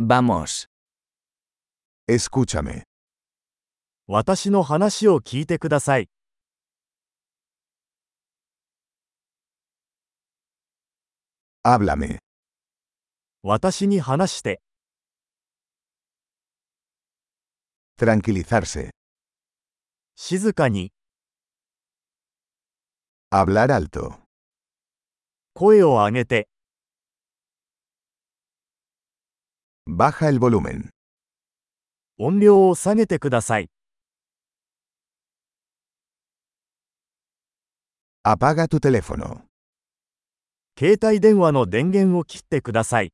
Vamos. Escúchame. 私の話を聞いてください。 Háblame. 私に話して。 Tranquilizarse. 静かに。 Hablar alto. 声を上げて。 Baja el volumen. 音量を下げてください。 Apaga tu teléfono. 携帯電話の電源を切ってください。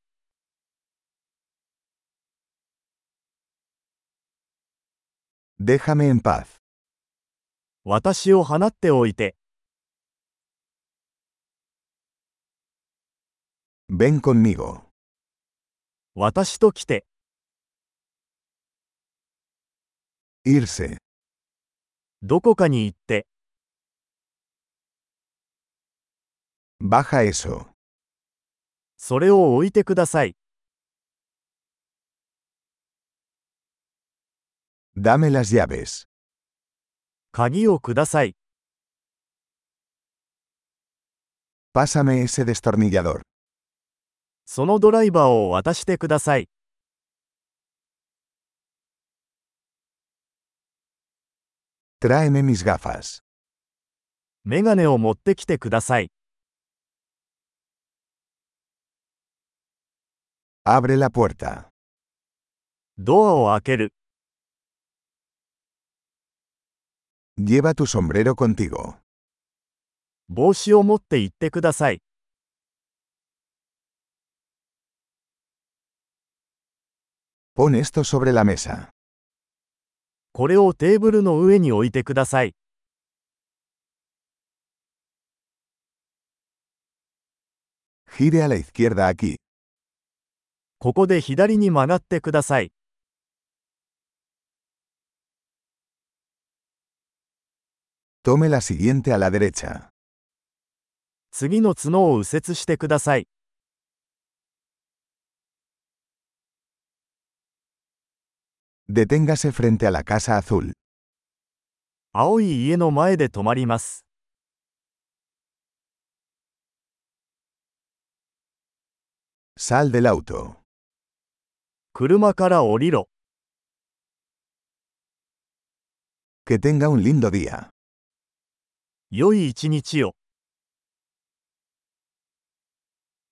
Déjame en paz. 私を放っておいて。 Ven conmigo. 私と来て。 Irse. どこかに行って。 Baja eso. それを置いてください。 Dame las llaves. 鍵をください。 Pásame ese destornillador. そのドライバーを渡してください。 Tráeme mis gafas. メガネを持ってきてください。 Abre la puerta. ドアを開ける。 Lleva tu sombrero contigo. 帽子を持って行ってください。 Pon esto sobre la mesa. これをテーブルの上に置いてください。 Gire a la izquierda aquí. ここで左に曲がってください。 Tome la siguiente a la derecha. 次の角を右折してください。 Deténgase frente a la casa azul. 青い家の前で止まります。 Sal del auto. 車から降りろ。 Que tenga un lindo día. 良い一日を。